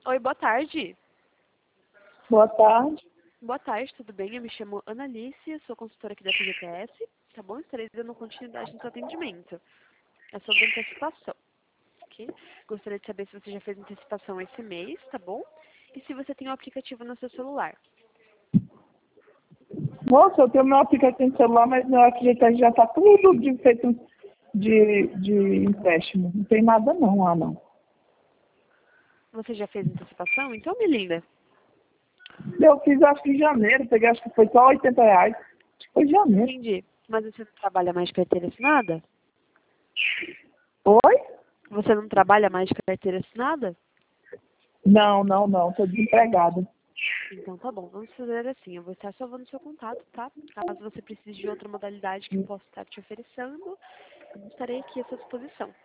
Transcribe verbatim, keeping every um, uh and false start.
Oi, boa tarde. Boa tarde. Boa tarde, tudo bem? Eu me chamo Ana Alice, sou consultora aqui da F G T S, tá bom? Estarei dando continuidade no seu atendimento. É sobre antecipação, ok? Gostaria de saber se você já fez antecipação esse mês, tá bom? E se você tem o aplicativo no seu celular. Moça, eu tenho meu aplicativo no celular, mas meu aplicativo já está tudo de, feito de, de empréstimo. Não tem nada não lá, não. Você já fez antecipação? Então, me linda. Eu fiz acho que em janeiro, peguei acho que foi só oitenta reais. Acho que foi em janeiro. Entendi. Mas você não trabalha mais de carteira assinada? Oi? Você não trabalha mais de carteira assinada? Não, não, não. Estou desempregada. Então tá bom, vamos fazer assim, eu vou estar salvando o seu contato, tá? Caso você precise de outra modalidade que eu possa estar te oferecendo, eu estarei aqui à sua disposição.